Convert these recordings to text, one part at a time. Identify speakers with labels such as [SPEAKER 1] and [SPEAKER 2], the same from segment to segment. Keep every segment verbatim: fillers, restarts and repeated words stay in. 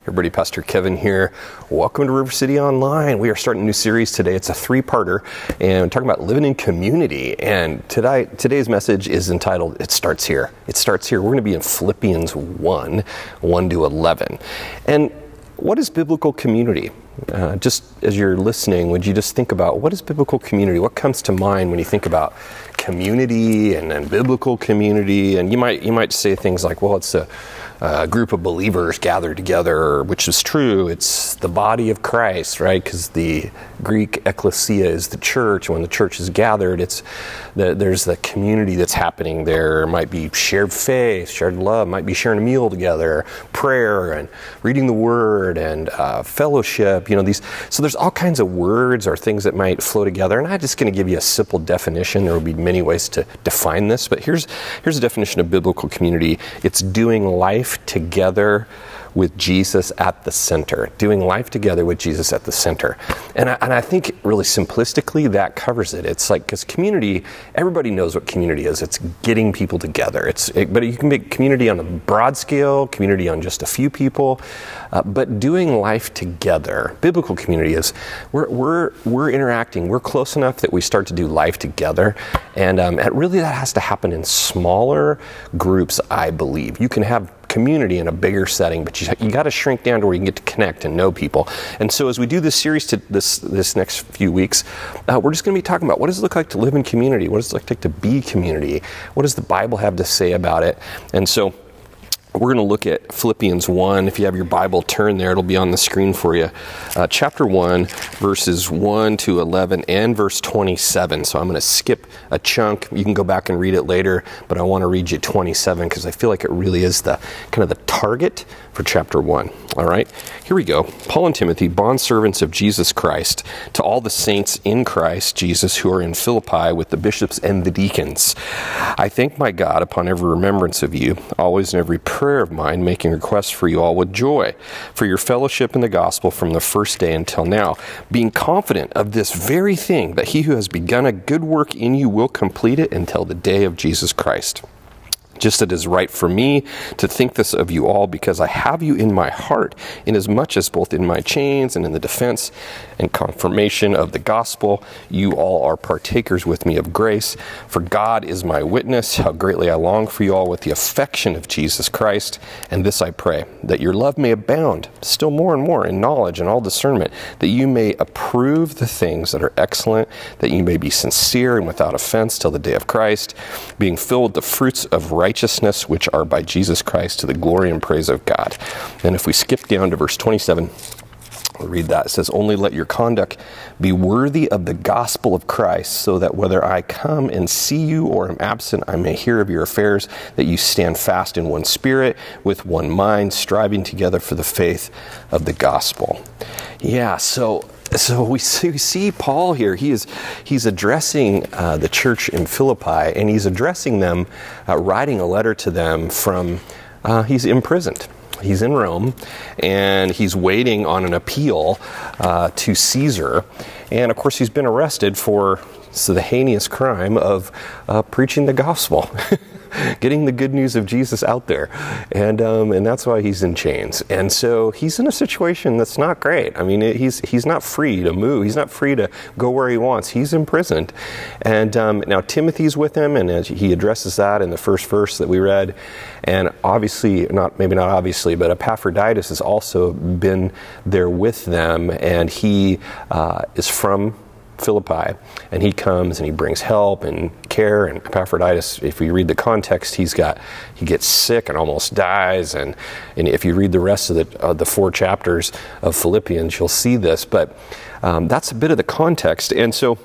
[SPEAKER 1] Everybody, Pastor Kevin here. Welcome to River City Online. We are starting a new series today. It's a three-parter, and we're talking about living in community. And today, today's message is entitled, It Starts Here. It Starts Here. We're going to be in Philippians one, one to eleven. And what is biblical community? Uh, just as you're listening, would you just think about what is biblical community? What comes to mind when you think about community and, and biblical community? And you might you might say things like, well, it's a a group of believers gathered together, which is true. It's the body of Christ, right? Because the Greek ecclesia is the church. When the church is gathered, it's the, there's the community that's happening there. It might be shared faith, shared love, might be sharing a meal together, prayer and reading the word and uh, fellowship. You know, these. So there's all kinds of words or things that might flow together. And I'm just going to give you a simple definition. There will be many ways to define this, but here's here's a definition of biblical community. It's doing life together with Jesus at the center. Doing life together with Jesus at the center. And I, and I think really simplistically that covers it. It's like, because community, everybody knows what community is. It's getting people together. It's it, But you can make community on a broad scale, community on just a few people. Uh, but doing life together, biblical community is, we're, we're, we're interacting. We're close enough that we start to do life together. And um, it really that has to happen in smaller groups, I believe. You can have community in a bigger setting, but you, you got to shrink down to where you can get to connect and know people. And so as we do this series to this this next few weeks, uh, we're just going to be talking about what does it look like to live in community? What does it look like to be community? What does the Bible have to say about it? And so we're going to look at Philippians one. If you have your Bible, turn there. It'll be on the screen for you. Uh, chapter one, verses one to eleven and verse twenty-seven. So I'm going to skip a chunk. You can go back and read it later, but I want to read you twenty-seven because I feel like it really is the kind of the target for chapter one. All right, here we go. Paul and Timothy, bondservants of Jesus Christ, to all the saints in Christ Jesus who are in Philippi with the bishops and the deacons. I thank my God upon every remembrance of you, always in every prayer of mine, making requests for you all with joy, for your fellowship in the gospel from the first day until now, being confident of this very thing, that he who has begun a good work in you will complete it until the day of Jesus Christ. Just as it is right for me to think this of you all, because I have you in my heart, inasmuch as both in my chains and in the defense and confirmation of the gospel, you all are partakers with me of grace. For God is my witness, how greatly I long for you all with the affection of Jesus Christ. And this I pray, that your love may abound still more and more in knowledge and all discernment, that you may approve the things that are excellent, that you may be sincere and without offense till the day of Christ, being filled with the fruits of righteousness, righteousness, which are by Jesus Christ, to the glory and praise of God. And if we skip down to verse twenty-seven, we'll read that. It says, only let your conduct be worthy of the gospel of Christ, so that whether I come and see you or am absent, I may hear of your affairs, that you stand fast in one spirit, with one mind, striving together for the faith of the gospel. Yeah, so So we see, we see Paul here. He is he's addressing uh, the church in Philippi, and he's addressing them, uh, writing a letter to them from. Uh, he's imprisoned. He's in Rome, and he's waiting on an appeal uh, to Caesar. And of course, he's been arrested for so the heinous crime of uh, preaching the gospel. Getting the good news of Jesus out there. And um, and that's why he's in chains. And so he's in a situation that's not great. I mean, he's he's not free to move. He's not free to go where he wants. He's imprisoned. And um, now Timothy's with him, and as he addresses that in the first verse that we read. And obviously, not maybe not obviously, but Epaphroditus has also been there with them, and he uh, is from Philippi, and he comes and he brings help and care. And Epaphroditus, if we read the context, he's got he gets sick and almost dies. And, and if you read the rest of the uh, the four chapters of Philippians, you'll see this. But um, that's a bit of the context. And so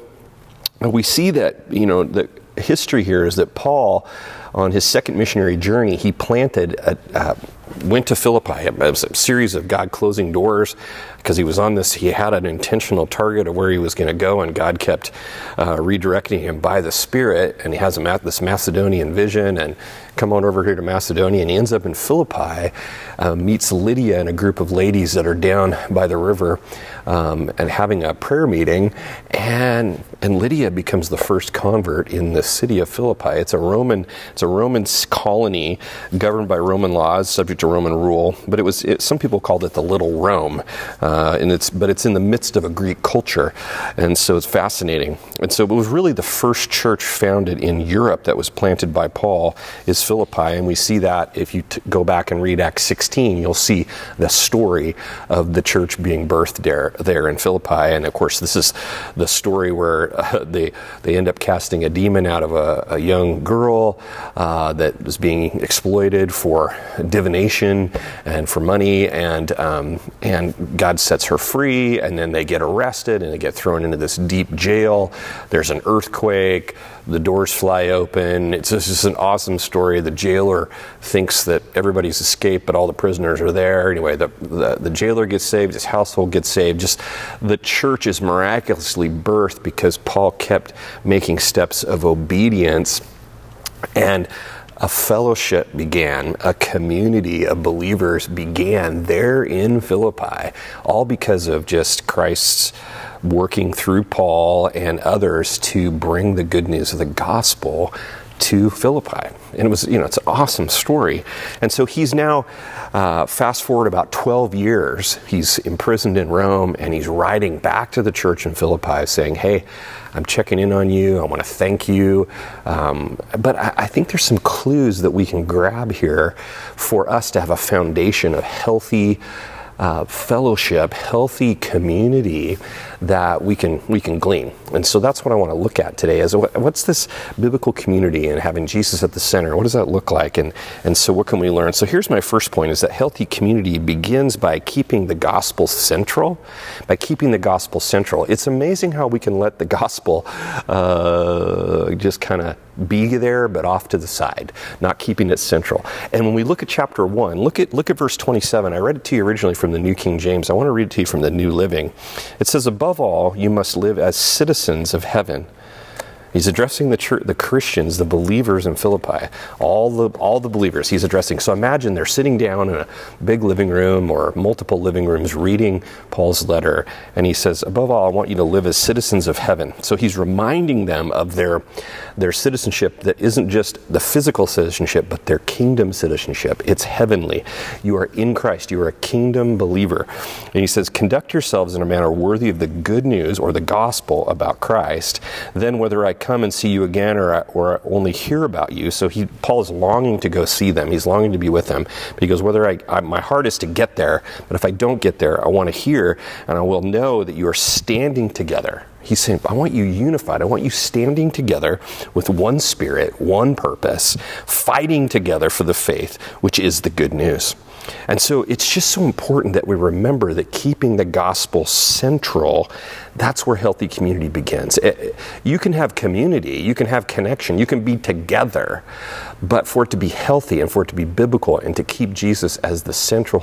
[SPEAKER 1] we see that, you know, the history here is that Paul, on his second missionary journey, he planted a, uh, went to Philippi. It was a series of God closing doors because he was on this, he had an intentional target of where he was going to go, and God kept uh, redirecting him by the Spirit, and he has a, this Macedonian vision and come on over here to Macedonia, and he ends up in Philippi, uh, meets Lydia and a group of ladies that are down by the river um, and having a prayer meeting, and and Lydia becomes the first convert in the city of Philippi. It's a Roman, it's a Roman colony governed by Roman laws, subject to Roman rule, but it was, it, some people called it the Little Rome, uh, and it's, but it's in the midst of a Greek culture, and so it's fascinating. And so it was really the first church founded in Europe that was planted by Paul is Philippi, and we see that if you t- go back and read Acts sixteen, you'll see the story of the church being birthed there, there in Philippi. And of course, this is the story where uh, they they end up casting a demon out of a, a young girl uh, that was being exploited for divination and for money, and um, and God sets her free, and then they get arrested and they get thrown into this deep jail. There's an earthquake, the doors fly open. It's just an awesome story. The jailer thinks that everybody's escaped, but all the prisoners are there. Anyway, the, the, the jailer gets saved, his household gets saved. Just the church is miraculously birthed because Paul kept making steps of obedience, and a fellowship began, a community of believers began there in Philippi, all because of just Christ's working through Paul and others to bring the good news of the gospel to Philippi. And it was, you know, it's an awesome story. And so he's now, uh, fast forward about twelve years, he's imprisoned in Rome, and he's writing back to the church in Philippi saying, hey, I'm checking in on you. I want to thank you. Um, but I, I think there's some clues that we can grab here for us to have a foundation of healthy Uh, fellowship, healthy community that we can we can glean. And so that's what I want to look at today is what, what's this biblical community and having Jesus at the center? What does that look like? And and so what can we learn? So here's my first point is that healthy community begins by keeping the gospel central, by keeping the gospel central. It's amazing how we can let the gospel uh, just kind of be there, but off to the side, not keeping it central. And when we look at chapter one, look at look at verse twenty-seven. I read it to you originally from the New King James. I want to read it to you from the New Living. It says, above all, you must live as citizens of heaven. He's addressing the church, the Christians, the believers in Philippi, all the all the believers he's addressing. So imagine they're sitting down in a big living room or multiple living rooms reading Paul's letter, and he says, above all, I want you to live as citizens of heaven. So he's reminding them of their their citizenship that isn't just the physical citizenship, but their kingdom citizenship. It's heavenly. You are in Christ. You are a kingdom believer. And he says, conduct yourselves in a manner worthy of the good news or the gospel about Christ. Then whether I come and see you again or I, or I only hear about you. So he Paul is longing to go see them. He's longing to be with them. But he goes, whether I, I my heart is to get there, but if I don't get there, I want to hear, and I will know that you are standing together. He's saying, I want you unified. I want you standing together with one spirit, one purpose, fighting together for the faith, which is the good news. And so it's just so important that we remember that keeping the gospel central, that's where healthy community begins. It, you can have community, you can have connection, you can be together, but for it to be healthy and for it to be biblical and to keep Jesus as the central,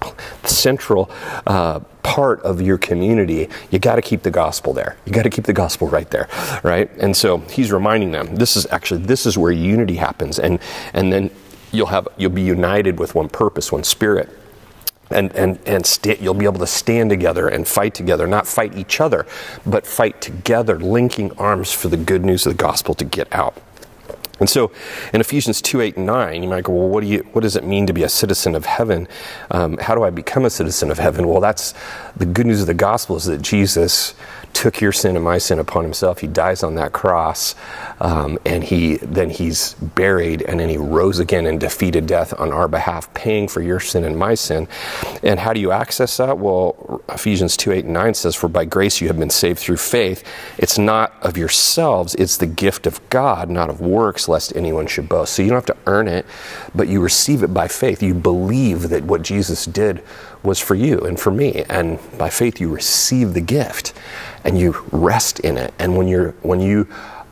[SPEAKER 1] central uh, part of your community, you got to keep the gospel there. You got to keep the gospel right there, right? And so he's reminding them, this is actually, this is where unity happens. And, and then you'll have, you'll be united with one purpose, one spirit. And and and st- you'll be able to stand together and fight together, not fight each other, but fight together, linking arms for the good news of the gospel to get out. And so in Ephesians two, eight, and nine, you might go, well, what do you, what does it mean to be a citizen of heaven? Um, how do I become a citizen of heaven? Well, that's the good news of the gospel is that Jesus took your sin and my sin upon himself. He dies on that cross, um, and he then he's buried, and then he rose again and defeated death on our behalf, paying for your sin and my sin. And how do you access that? Well, Ephesians two, eight, and nine says, for by grace you have been saved through faith. It's not of yourselves, it's the gift of God, not of works, lest anyone should boast. So you don't have to earn it, but you receive it by faith. You believe that what Jesus did was for you and for me, and by faith you receive the gift and you rest in it. And when you're when you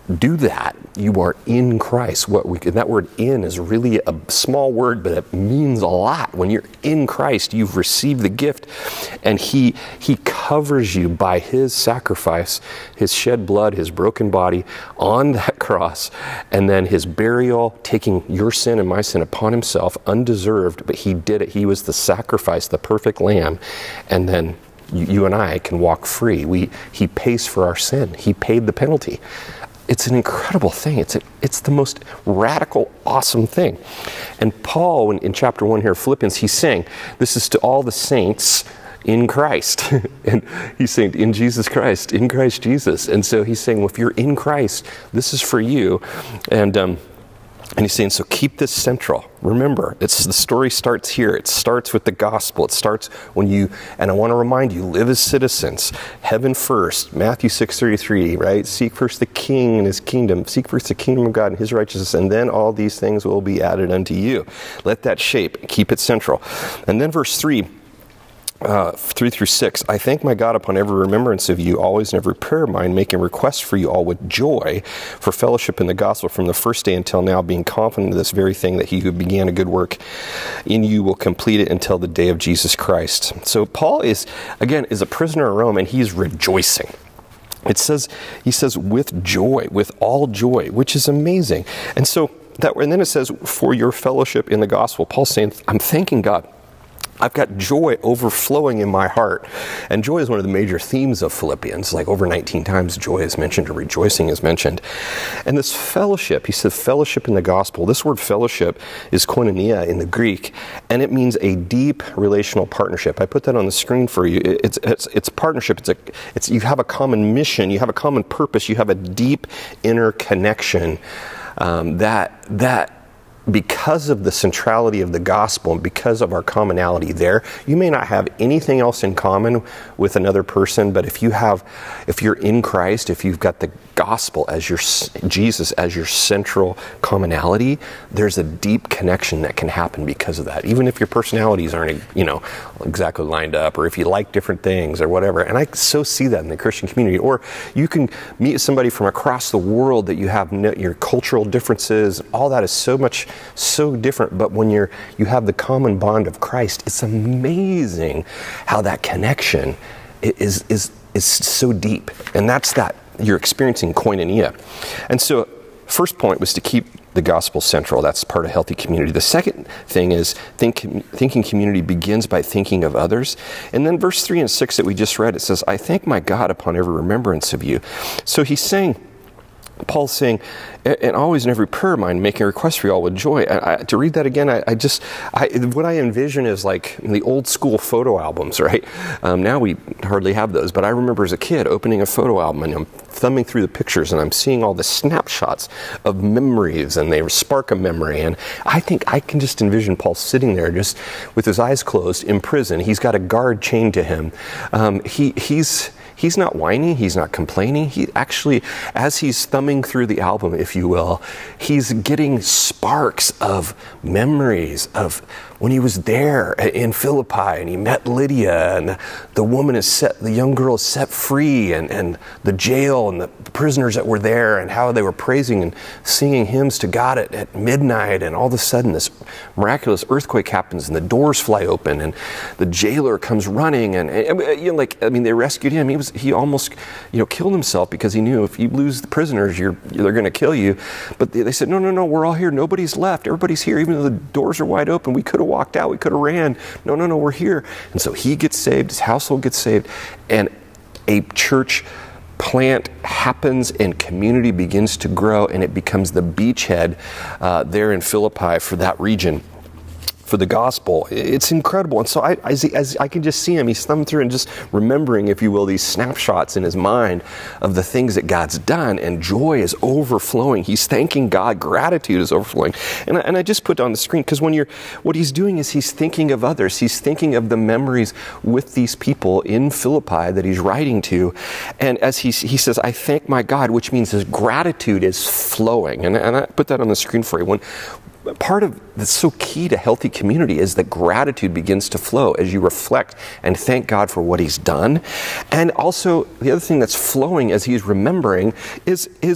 [SPEAKER 1] do that, you are in Christ. What we, and that word "in" is really a small word, but it means a lot. When you're in Christ, you've received the gift, and He He covers you by His sacrifice, His shed blood, His broken body on that cross, and then His burial, taking your sin and my sin upon Himself, undeserved, but He did it. He was the sacrifice, the perfect lamb, and then you, you and I can walk free. We He pays for our sin. He paid the penalty. It's an incredible thing. It's a, it's the most radical, awesome thing. And Paul, in, in chapter one here, Philippians, he's saying, this is to all the saints in Christ. And he's saying, in Jesus Christ, in Christ Jesus. And so he's saying, well, if you're in Christ, this is for you. And um, and he's saying, so keep this central. Remember, it's the story starts here. It starts with the gospel. It starts when you, and I want to remind you, live as citizens. Heaven first, Matthew six thirty-three, right? Seek first the King and His kingdom. Seek first the kingdom of God and His righteousness, and then all these things will be added unto you. Let that shape, keep it central. And then verse three, Uh, three through six, I thank my God upon every remembrance of you, always in every prayer of mine, making requests for you all with joy for fellowship in the gospel from the first day until now, being confident of this very thing, that He who began a good work in you will complete it until the day of Jesus Christ. So Paul is, again, is a prisoner in Rome, and he's rejoicing. It says, he says, with joy, with all joy, which is amazing. And so that, and then it says, for your fellowship in the gospel. Paul's saying, I'm thanking God. I've got joy overflowing in my heart. And joy is one of the major themes of Philippians. Like over nineteen times joy is mentioned, or rejoicing is mentioned. And this fellowship, he says fellowship in the gospel. This word fellowship is koinonia in the Greek, and it means a deep relational partnership. I put that on the screen for you. It's it's, it's partnership. It's a it's you have a common mission, you have a common purpose, you have a deep inner connection um, that that because of the centrality of the gospel and because of our commonality there, you may not have anything else in common with another person, but if you have, if you're in Christ, if you've got the gospel as your, Jesus as your central commonality, there's a deep connection that can happen because of that. Even if your personalities aren't, you know, exactly lined up, or if you like different things or whatever. And I so see that in the Christian community. Or you can meet somebody from across the world that you have no, your cultural differences, all that is so much so different, but when you're you have the common bond of Christ, it's amazing how that connection is is is so deep. And that's that you're experiencing koinonia. And so first point was to keep the gospel central. That's part of healthy community. The second thing is think, thinking community begins by thinking of others. And then verse three and six that we just read, it says, I thank my God upon every remembrance of you. So he's saying, Paul's saying, and always in every prayer of mine, making a request for you all with joy. And I, to read that again, I, I just, I, what I envision is like the old school photo albums, right? Um, now we hardly have those, but I remember as a kid opening a photo album and I'm thumbing through the pictures and I'm seeing all the snapshots of memories, and they spark a memory. And I think I can just envision Paul sitting there just with his eyes closed in prison. He's got a guard chained to him. Um, he, he's, He's not whining, he's not complaining. He actually, as he's thumbing through the album, if you will, he's getting sparks of memories of when he was there in Philippi and he met Lydia, and the woman is set, the young girl is set free, and, and the jail and the prisoners that were there, and how they were praising and singing hymns to God at, at midnight, and all of a sudden this miraculous earthquake happens and the doors fly open and the jailer comes running, and, and you know, like, I mean, they rescued him. He was he almost, you know, killed himself because he knew if you lose the prisoners, you're they're going to kill you. But they, they said, no, no, no, we're all here. Nobody's left. Everybody's here. Even though the doors are wide open, we could have walked out. We could have ran. No, no, no, we're here. And so he gets saved. His household gets saved, and a church plant happens, and community begins to grow, and it becomes the beachhead uh, there in Philippi for that region, for the gospel. It's incredible. And so I, as, as I can just see him, he's thumbing through and just remembering, if you will, these snapshots in his mind of the things that God's done, and joy is overflowing. He's thanking God. Gratitude is overflowing. And I, and I just put on the screen, because when you're, what he's doing is he's thinking of others. He's thinking of the memories with these people in Philippi that he's writing to. And as he, he says, I thank my God, which means his gratitude is flowing. And, and I put that on the screen for you. When part of that's so key to healthy community is that gratitude begins to flow as you reflect and thank God for what he's done. And also the other thing that's flowing as he's remembering is is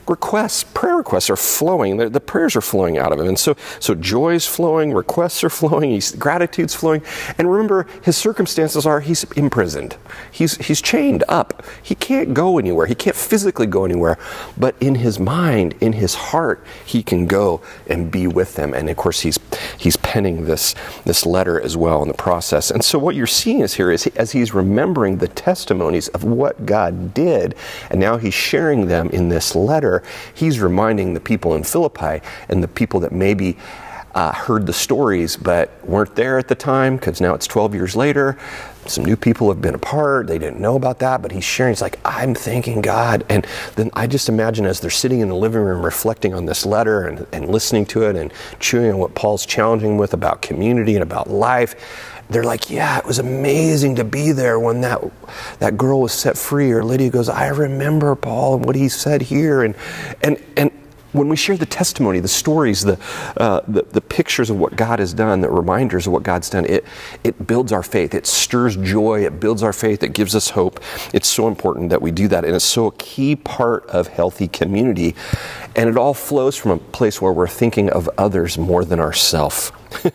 [SPEAKER 1] requests, prayer requests are flowing. The, the prayers are flowing out of him. And so, so joy is flowing, requests are flowing, he's, gratitude's flowing. And remember, his circumstances are he's imprisoned. He's, he's chained up. He can't go anywhere. He can't physically go anywhere. But in his mind, in his heart, he can go and be with them. And of course, he's he's penning this, this letter as well in the process. And so what you're seeing is here is as he's remembering the testimonies of what God did, and now he's sharing them in this letter, he's reminding the people in Philippi and the people that maybe uh, heard the stories but weren't there at the time, because now it's twelve years later. Some new people have been apart. They didn't know about that, but he's sharing. It's like, I'm thanking God. And then I just imagine as they're sitting in the living room reflecting on this letter and, and listening to it and chewing on what Paul's challenging them with about community and about life, they're like, yeah, it was amazing to be there when that that girl was set free. Or Lydia goes, I remember Paul and what he said here. And and and when we share the testimony, the stories, the, uh, the the pictures of what God has done, the reminders of what God's done, it it builds our faith. It stirs joy. It builds our faith. It gives us hope. It's so important that we do that. And it's so a key part of healthy community. And it all flows from a place where we're thinking of others more than ourselves.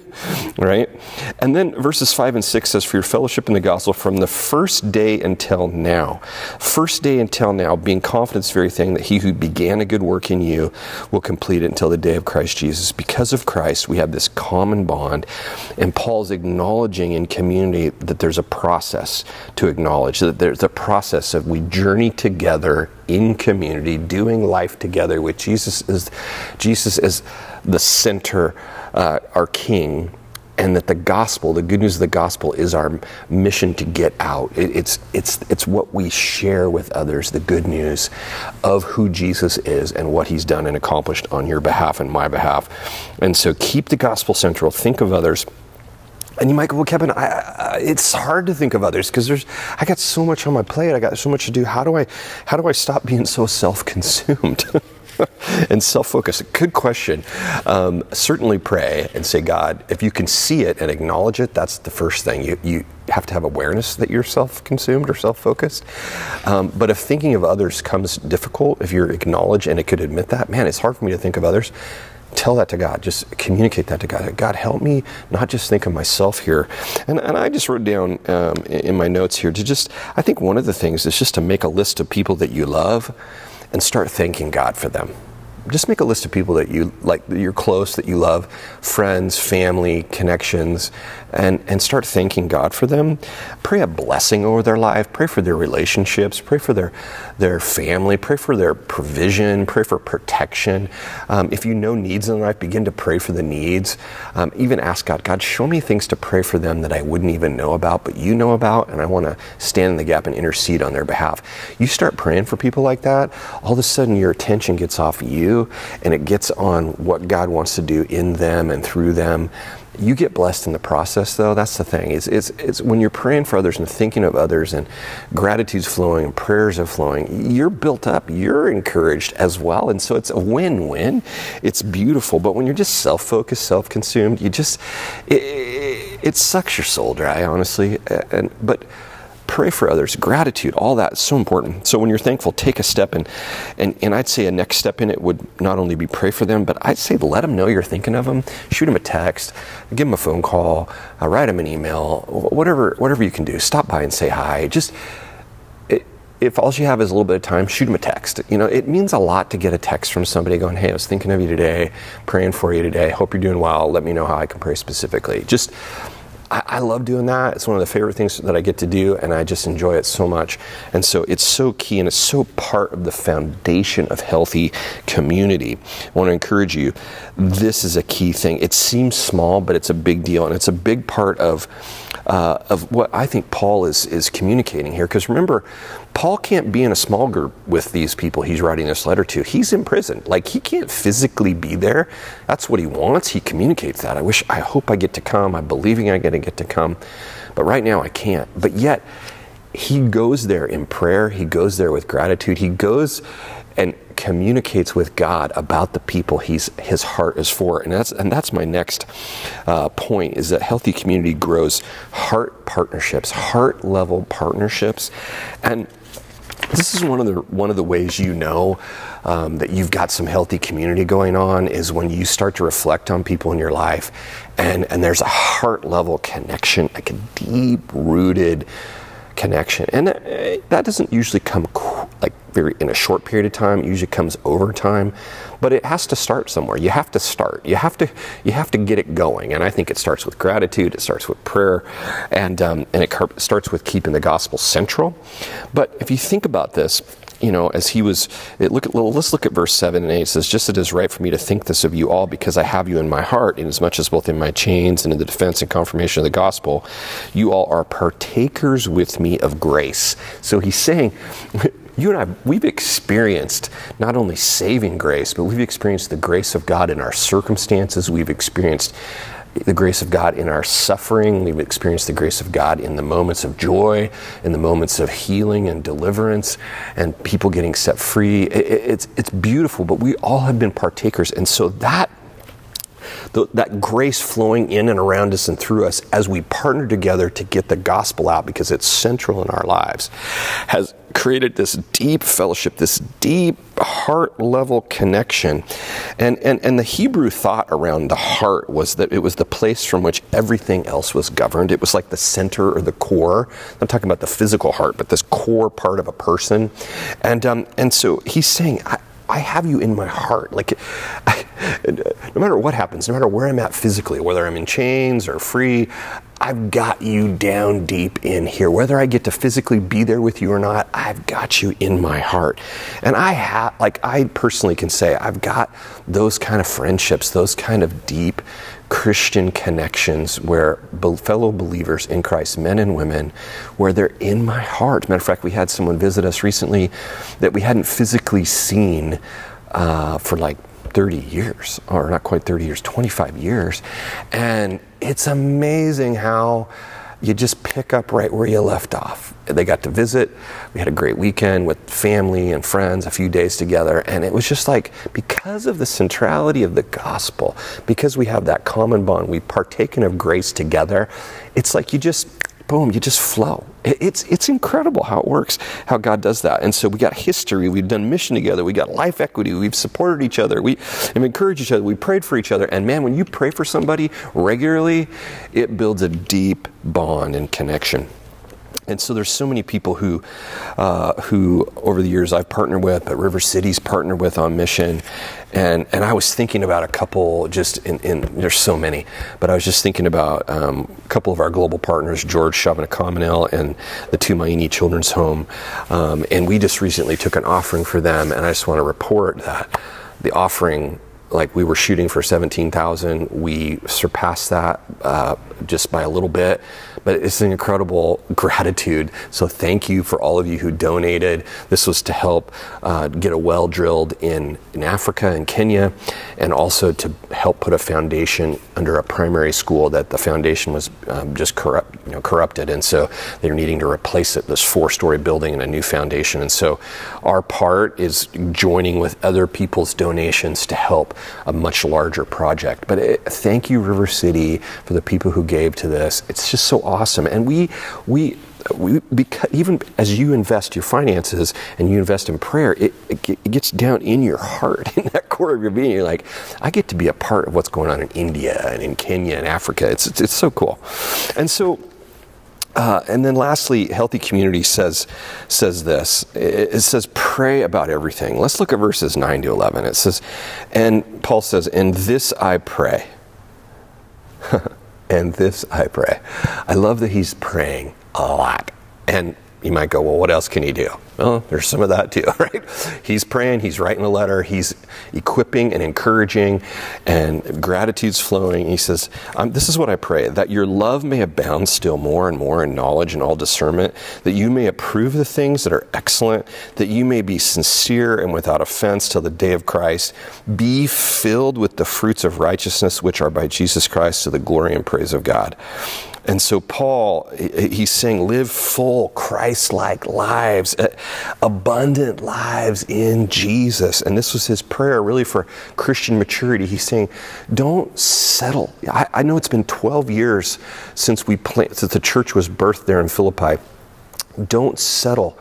[SPEAKER 1] Right? And then verses five and six says, for your fellowship in the gospel from the first day until now. First day until now, being confident this very thing, that he who began a good work in you will complete it until the day of Christ Jesus. Because of Christ, we have this common bond. And Paul's acknowledging in community that there's a process to acknowledge, that there's a process of we journey together in community, doing life together with Jesus is Jesus is the center, uh, our King, and that the gospel, the good news of the gospel, is our mission to get out. It, it's it's it's what we share with others, the good news of who Jesus is and what he's done and accomplished on your behalf and my behalf. And so keep the gospel central. Think of others. And you might go, well, Kevin, I, I, it's hard to think of others because there's, I got so much on my plate. I got so much to do. How do I, how do I stop being so self-consumed and self-focused? Good question. Um, certainly pray and say, God, if you can see it and acknowledge it, that's the first thing. You, you have to have awareness that you're self-consumed or self-focused. Um, but if thinking of others comes difficult, if you're acknowledged and it could admit that, man, it's hard for me to think of others. Tell that to God. Just communicate that to God. God, help me not just think of myself here. And, and I just wrote down um, in my notes here to just, I think one of the things is just to make a list of people that you love and start thanking God for them. Just make a list of people that you like, that you're close, that you love, friends, family, connections, and, and start thanking God for them. Pray a blessing over their life. Pray for their relationships. Pray for their their family. Pray for their provision. Pray for protection. Um, if you know needs in life, begin to pray for the needs. Um, even ask God, God, show me things to pray for them that I wouldn't even know about, but you know about, and I want to stand in the gap and intercede on their behalf. You start praying for people like that, all of a sudden your attention gets off you, and it gets on what God wants to do in them and through them. You get blessed in the process, though. That's the thing. It's, it's, it's when you're praying for others and thinking of others and gratitude's flowing and prayers are flowing, you're built up, you're encouraged as well. And so it's a win-win. It's beautiful. But when you're just self-focused, self-consumed, you just, it, it, it sucks your soul dry, honestly. And, but pray for others, gratitude, all that is so important. So when you're thankful, take a step, and, and and I'd say a next step in it would not only be pray for them, but I'd say let them know you're thinking of them. Shoot them a text, give them a phone call, uh, write them an email, whatever whatever you can do. Stop by and say hi. Just it, if all you have is a little bit of time, shoot them a text. You know, it means a lot to get a text from somebody going, hey, I was thinking of you today, praying for you today. Hope you're doing well. Let me know how I can pray specifically. Just I love doing that. It's one of the favorite things that I get to do, and I just enjoy it so much. And so it's so key, and it's so part of the foundation of healthy community. I want to encourage you, this is a key thing. It seems small, but it's a big deal, and it's a big part of uh, of what I think Paul is is communicating here. Because remember, Paul can't be in a small group with these people he's writing this letter to. He's imprisoned. Like, he can't physically be there. That's what he wants. He communicates that. I wish, I hope I get to come. I'm believing I get to get to come. But right now I can't. But yet, he goes there in prayer. He goes there with gratitude. He goes and communicates with God about the people he's his heart is for. And that's and that's my next uh, point, is that healthy community grows heart partnerships, heart level partnerships. And This is one of the one of the ways you know um, that you've got some healthy community going on is when you start to reflect on people in your life, and and there's a heart level connection, like a deep rooted connection, and that, that doesn't usually come like very in a short period of time. It usually comes over time, but it has to start somewhere. You have to start. You have to you have to get it going, and I think it starts with gratitude. It starts with prayer, and um, and it starts with keeping the gospel central. But if you think about this, you know, as he was, it, look at, let's look at verse seven and eight. It says, just as it is right for me to think this of you all, because I have you in my heart, inasmuch as both in my chains and in the defense and confirmation of the gospel, you all are partakers with me of grace. So he's saying, you and I, we've experienced not only saving grace, but we've experienced the grace of God in our circumstances. We've experienced the grace of God in our suffering. We've experienced the grace of God in the moments of joy, in the moments of healing and deliverance, and people getting set free. It, it's it's beautiful, but we all have been partakers, and so that that grace flowing in and around us and through us as we partner together to get the gospel out, because it's central in our lives, has created this deep fellowship, this deep heart level connection. And, and, and the Hebrew thought around the heart was that it was the place from which everything else was governed. It was like the center or the core. I'm talking about the physical heart, but this core part of a person. And, um, and so he's saying, I, I have you in my heart. Like, I, no matter what happens, no matter where I'm at physically, whether I'm in chains or free, I've got you down deep in here. Whether I get to physically be there with you or not, I've got you in my heart. And I have, like, I personally can say I've got those kind of friendships, those kind of deep Christian connections where fellow believers in Christ, men and women, where they're in my heart. Matter of fact, we had someone visit us recently that we hadn't physically seen uh, for like thirty years, or not quite thirty years, twenty-five years. And it's amazing how you just pick up right where you left off. They got to visit. We had a great weekend with family and friends, a few days together. And it was just like, because of the centrality of the gospel, because we have that common bond, we've partaken of grace together, it's like you just, boom, you just flow. It's it's incredible how it works, how God does that. And so we got history, we've done mission together, we got life equity, we've supported each other, we have encouraged each other, we prayed for each other. And man, when you pray for somebody regularly, it builds a deep bond and connection. And so there's so many people who, uh, who over the years I've partnered with, but River City's partnered with on mission. And and I was thinking about a couple, just in, in there's so many, but I was just thinking about um, a couple of our global partners, George Shabana and the Tumaini Children's Home. Um, and we just recently took an offering for them. And I just want to report that the offering, like we were shooting for seventeen thousand, we surpassed that uh, just by a little bit, but it's an incredible gratitude. So thank you for all of you who donated. This was to help uh, get a well drilled in, in Africa and Kenya, and also to help put a foundation under a primary school that the foundation was um, just corrupt, you know, corrupted, and so they're needing to replace it, this four-story building and a new foundation. And so our part is joining with other people's donations to help a much larger project. But it, thank you, River City, for the people who gave to this. It's just so awesome. And we, we, we because even as you invest your finances and you invest in prayer, it, it, it gets down in your heart, in that core of your being. You're like, I get to be a part of what's going on in India and in Kenya and Africa. It's it's, it's so cool. And so. Uh, and then lastly, Healthy Community says says this. It, it says, pray about everything. Let's look at verses nine to eleven. It says, and Paul says, and this I pray. And this I pray. I love that he's praying a lot. And you might go, well, what else can he do? Well, there's some of that too, right? He's praying, he's writing a letter, he's equipping and encouraging, and gratitude's flowing. He says, um, this is what I pray, that your love may abound still more and more in knowledge and all discernment, that you may approve the things that are excellent, that you may be sincere and without offense till the day of Christ, be filled with the fruits of righteousness which are by Jesus Christ to the glory and praise of God. And so Paul, he's saying, live full Christ-like lives, abundant lives in Jesus. And this was his prayer really for Christian maturity. He's saying, don't settle. I, I know it's been twelve years since we plant, since the church was birthed there in Philippi. Don't settle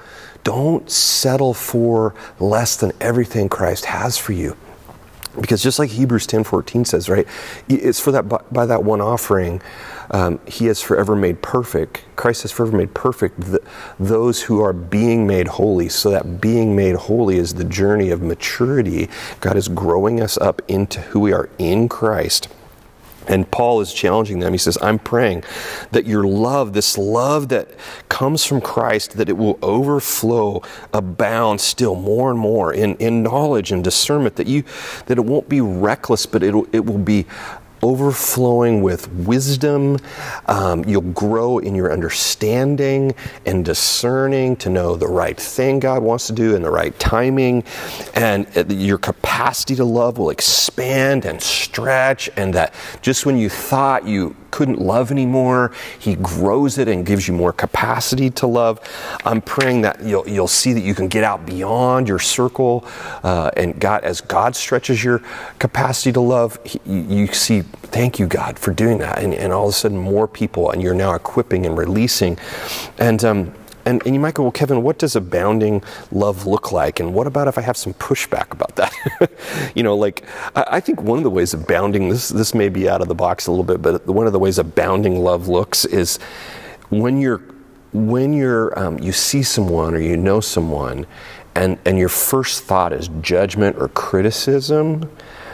[SPEAKER 1] don't settle for less than everything Christ has for you. Because just like Hebrews ten fourteen says, right, it's for that by, by that one offering, um, he has forever made perfect, Christ has forever made perfect the, those who are being made holy. So that being made holy is the journey of maturity. God is growing us up into who we are in Christ. And Paul is challenging them. He says, I'm praying that your love, this love that comes from Christ, that it will overflow, abound still more and more in, in knowledge and discernment, that you that it won't be reckless, but it it will be overflowing with wisdom. Um, you'll grow in your understanding and discerning to know the right thing God wants to do in the right timing. And your capacity to love will expand and stretch. And that just when you thought you couldn't love anymore, he grows it and gives you more capacity to love. I'm praying that you'll you'll see that you can get out beyond your circle, uh, and God, as God stretches your capacity to love, he, you see, thank you, God, for doing that, and, and all of a sudden more people, and you're now equipping and releasing, and um, And, and you might go, well, Kevin, what does abounding love look like? And what about if I have some pushback about that? you know, like, I, I think one of the ways abounding, this this may be out of the box a little bit, but one of the ways abounding love looks is when you're, when you're, um, you see someone or you know someone, and, and your first thought is judgment or criticism,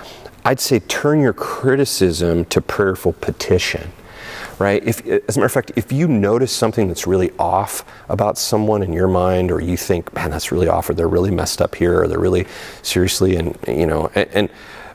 [SPEAKER 1] I'd say turn your criticism to prayerful petition. Right? If, as a matter of fact, if you notice something that's really off about someone in your mind, or you think, man, that's really off, or they're really messed up here, or they're really seriously, and you know, and, and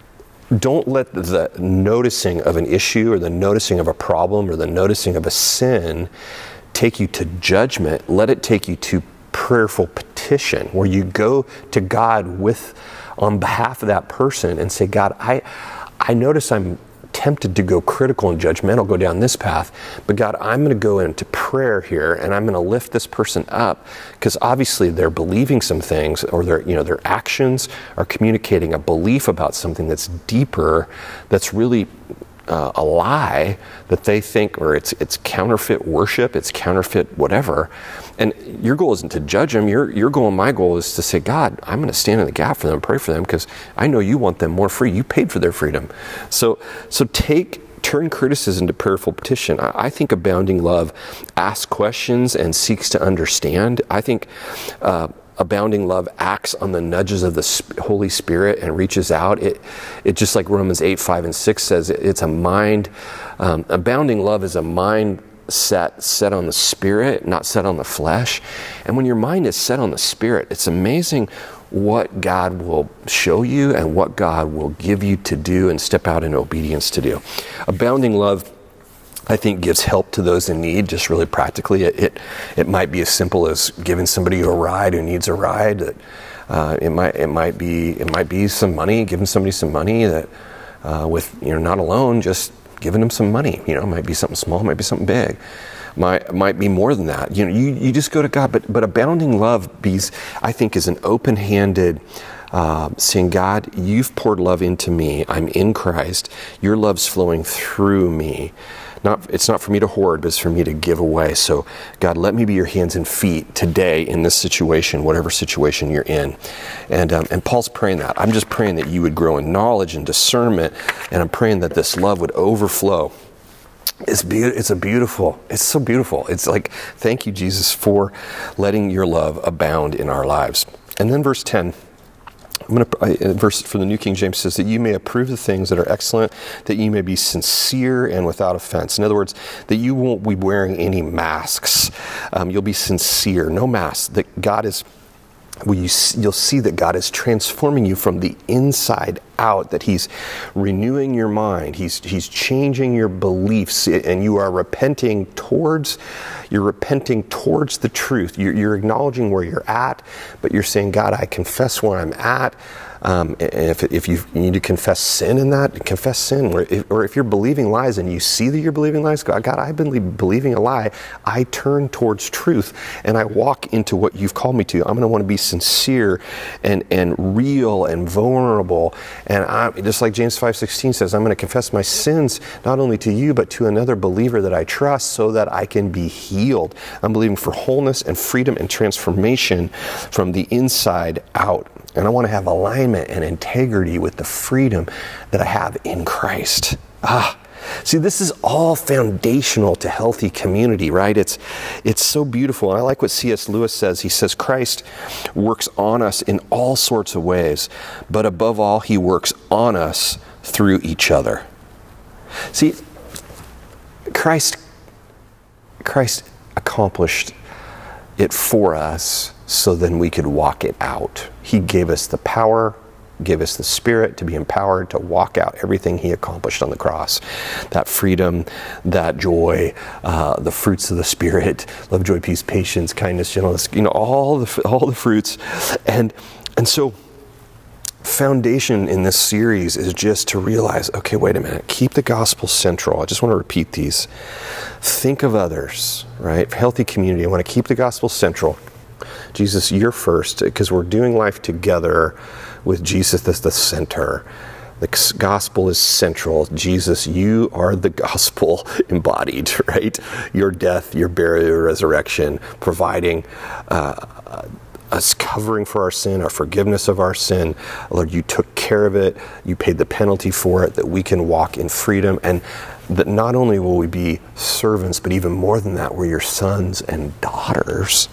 [SPEAKER 1] don't let the noticing of an issue, or the noticing of a problem, or the noticing of a sin take you to judgment. Let it take you to prayerful petition, where you go to God with, on behalf of that person, and say, God, I, I notice I'm tempted to go critical and judgmental, go down this path, but God, I'm going to go into prayer here, and I'm going to lift this person up, because obviously they're believing some things, or their, you know, their actions are communicating a belief about something that's deeper, that's really uh, a lie that they think, or it's it's counterfeit worship, it's counterfeit whatever. And your goal isn't to judge them. Your your goal and my goal is to say, God, I'm going to stand in the gap for them, pray for them, because I know you want them more free. You paid for their freedom. So so take turn criticism to prayerful petition. I, I think abounding love asks questions and seeks to understand. I think uh, abounding love acts on the nudges of the Holy Spirit and reaches out. It, it just like Romans eight, five, and six says, it, it's a mind. Um, abounding love is a mind set set on the Spirit, not set on the flesh. And when your mind is set on the Spirit, it's amazing what God will show you and what God will give you to do and step out in obedience to do. Abounding love, I think, gives help to those in need, just really practically. It it, it might be as simple as giving somebody a ride who needs a ride. That uh, it might it might be it might be some money, giving somebody some money that uh, with you know not alone, just giving them some money. You know, it might be something small, it might be something big. Might might be more than that. You know, you, you just go to God. But but abounding love, be, I think, is an open-handed uh, saying, God, you've poured love into me. I'm in Christ. Your love's flowing through me. Not, it's not for me to hoard, but it's for me to give away. So, God, let me be your hands and feet today in this situation, whatever situation you're in. And um, and Paul's praying that. I'm just praying that you would grow in knowledge and discernment, and I'm praying that this love would overflow. It's be- It's a beautiful. It's so beautiful. It's like, thank you, Jesus, for letting your love abound in our lives. And then verse ten. I'm going to, verse for the New King James says that you may approve the things that are excellent, that you may be sincere and without offense. In other words, that you won't be wearing any masks. Um, you'll be sincere, no masks. That God is, well, you, you'll see that God is transforming you from the inside out. That He's renewing your mind. He's He's changing your beliefs, and you are repenting towards. You're repenting towards the truth. You're, you're acknowledging where you're at, but you're saying, God, I confess where I'm at. Um, and if, if you need to confess sin in that, confess sin. Or if, or if you're believing lies and you see that you're believing lies, God, God, I've been believing a lie. I turn towards truth and I walk into what you've called me to. I'm going to want to be sincere and, and real and vulnerable. And I, just like James five sixteen says, I'm going to confess my sins not only to you, but to another believer that I trust so that I can be healed. I'm believing for wholeness and freedom and transformation from the inside out. And I want to have alignment and integrity with the freedom that I have in Christ. Ah, see, this is all foundational to healthy community, right? It's it's so beautiful. And I like what C S Lewis says. He says, Christ works on us in all sorts of ways, but above all, he works on us through each other. See, Christ, Christ accomplished it for us so then we could walk it out. He gave us the power, give us the Spirit to be empowered to walk out everything he accomplished on the cross. That freedom, that joy, uh, the fruits of the Spirit, love, joy, peace, patience, kindness, gentleness, you know, all the all the fruits. And and so foundation in this series is just to realize, okay, wait a minute, keep the gospel central. I just want to repeat these. Think of others, right? Healthy community. I want to keep the gospel central. Jesus, you're first, because we're doing life together with Jesus as the center. The gospel is central. Jesus, you are the gospel embodied, right? Your death, your burial, your resurrection, providing uh, us covering for our sin, our forgiveness of our sin. Lord, you took care of it. You paid the penalty for it, that we can walk in freedom, and that not only will we be servants, but even more than that, we're your sons and daughters.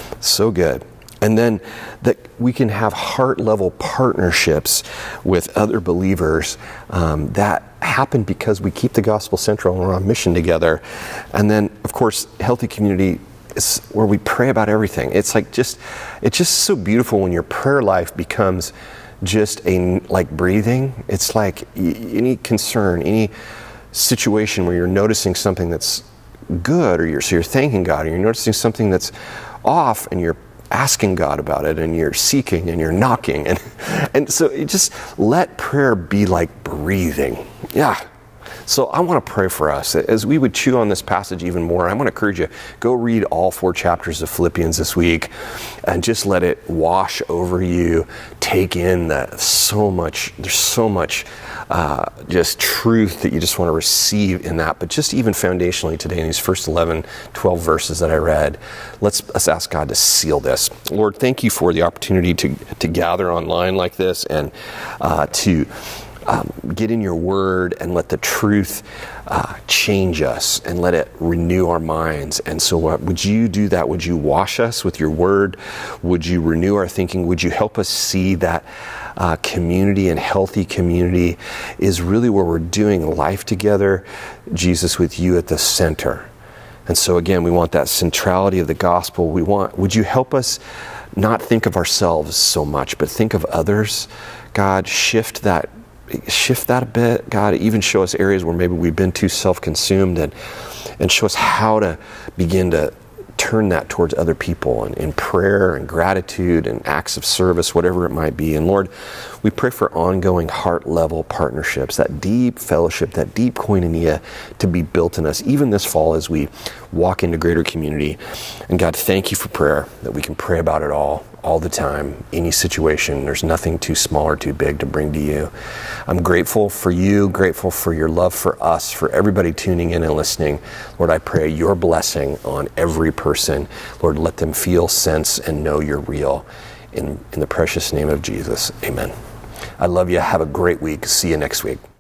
[SPEAKER 1] So good. And then that we can have heart-level partnerships with other believers um, that happen because we keep the gospel central and we're on mission together. And then, of course, healthy community is where we pray about everything. It's like just, it's just so beautiful when your prayer life becomes just a, like breathing. It's like any concern, any situation where you're noticing something that's good, or you're, so you're thanking God, or you're noticing something that's off and you're asking God about it, and you're seeking and you're knocking, and and so you just let prayer be like breathing. Yeah. So I want to pray for us as we would chew on this passage even more. I want to encourage you, go read all four chapters of Philippians this week and just let it wash over you. Take in that so much, there's so much uh, just truth that you just want to receive in that. But just even foundationally today in these first eleven, twelve verses that I read, let's, let's ask God to seal this. Lord, thank you for the opportunity to, to gather online like this and uh, to Um, get in your word and let the truth uh, change us and let it renew our minds. And so uh, would you do that? Would you wash us with your word? Would you renew our thinking? Would you help us see that uh, community and healthy community is really where we're doing life together, Jesus, with you at the center. And so again, we want that centrality of the gospel. We want, would you help us not think of ourselves so much, but think of others? God, shift that Shift that a bit, God. Even show us areas where maybe we've been too self-consumed, and and show us how to begin to turn that towards other people, and in prayer and gratitude and acts of service, whatever it might be. And Lord, we pray for ongoing heart-level partnerships, that deep fellowship, that deep koinonia to be built in us, even this fall as we walk into greater community. And God, thank you for prayer, that we can pray about it all, all the time, any situation. There's nothing too small or too big to bring to you. I'm grateful for you, grateful for your love for us, for everybody tuning in and listening. Lord, I pray your blessing on every person. Lord, let them feel, sense, and know you're real. In, in the precious name of Jesus, amen. I love you. Have a great week. See you next week.